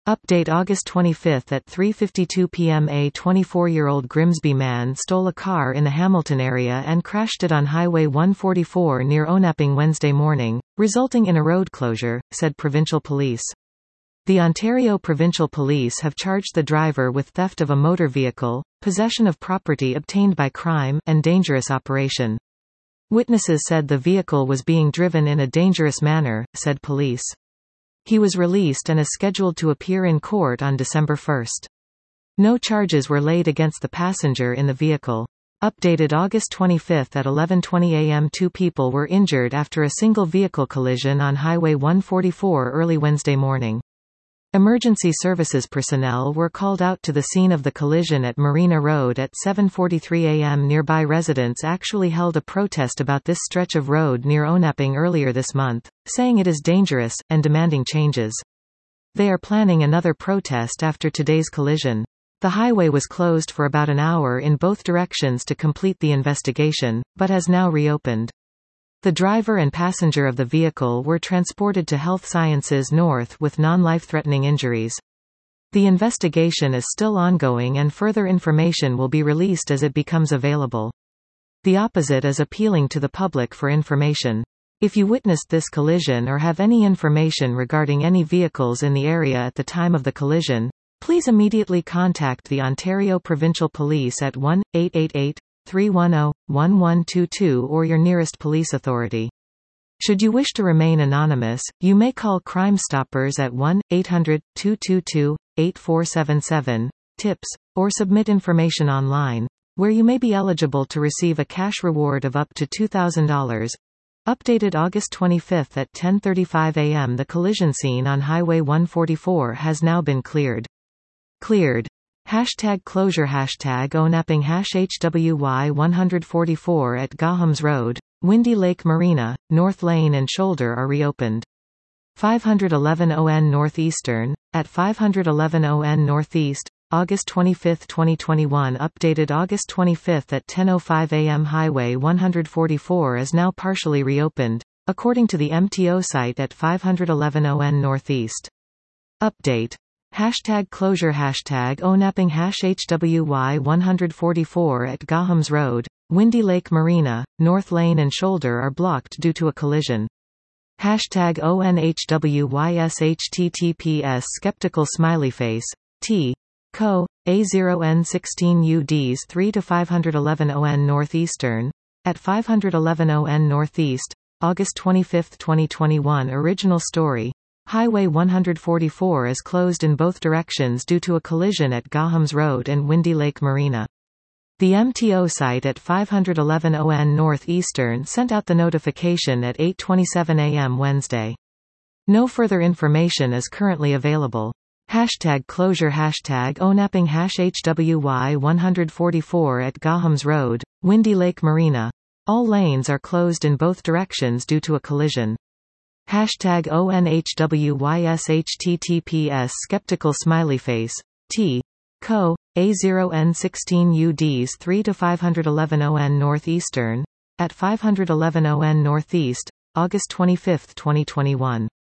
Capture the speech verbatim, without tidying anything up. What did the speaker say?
Update August twenty-fifth at three fifty-two p m A twenty-four-year-old Grimsby man stole a car in the Hamilton area and crashed it on Highway one forty-four near Onaping Wednesday morning, resulting in a road closure, said provincial police. The Ontario Provincial Police have charged the driver with theft of a motor vehicle, possession of property obtained by crime, and dangerous operation. Witnesses said the vehicle was being driven in a dangerous manner, said police. He was released and is scheduled to appear in court on December first. No charges were laid against the passenger in the vehicle. Updated August twenty-fifth at eleven twenty a m Two people were injured after a single vehicle collision on Highway one forty-four early Wednesday morning. Emergency services personnel were called out to the scene of the collision at Marina Road at seven forty-three a m Nearby residents actually held a protest about this stretch of road near Onaping earlier this month, saying it is dangerous, and demanding changes. They are planning another protest after today's collision. The highway was closed for about an hour in both directions to complete the investigation, but has now reopened. The driver and passenger of the vehicle were transported to Health Sciences North with non-life-threatening injuries. The investigation is still ongoing and further information will be released as it becomes available. The opposite is appealing to the public for information. If you witnessed this collision or have any information regarding any vehicles in the area at the time of the collision, please immediately contact the Ontario Provincial Police at one eight eight eight, three one zero, one one two two or your nearest police authority. Should you wish to remain anonymous, you may call Crime Stoppers at one eight hundred, two two two, eight four seven seven, tips, or submit information online, where you may be eligible to receive a cash reward of up to two thousand dollars. Updated August twenty-fifth at ten thirty-five a m The collision scene on Highway one forty-four has now been cleared. Cleared. Hashtag closure Hashtag Onaping hash H W Y one forty-four at Gahams Road, Windy Lake Marina, North Lane and Shoulder are reopened. five eleven O N Northeastern, at five eleven O N Northeast, August twenty-fifth twenty twenty-one. Updated August twenty-fifth at ten oh five a m Highway one forty-four is now partially reopened, according to the M T O site at five eleven O N Northeast. Update. Hashtag closure Hashtag Onaping hash H W Y one forty-four at Gahams Road, Windy Lake Marina, North Lane and Shoulder are blocked due to a collision. Hashtag O N H W Y S H T T P S Skeptical Smiley Face, T. Co. A zero N sixteen U Ds three to five eleven O N Northeastern, at five eleven O N Northeast, August twenty-fifth twenty twenty-one. Original story. Highway one forty-four is closed in both directions due to a collision at Gahams Road and Windy Lake Marina. The M T O site at five eleven O N Northeastern sent out the notification at eight twenty-seven a m Wednesday. No further information is currently available. Hashtag closure Hashtag Onaping hash H W Y one forty-four at Gahams Road, Windy Lake Marina. All lanes are closed in both directions due to a collision. Hashtag O N H W Y S H T T P S Skeptical Smiley Face, T. Co. A zero N sixteen U Ds three to five eleven O N Northeastern, at five eleven O N Northeast, August twenty-fifth twenty twenty-one.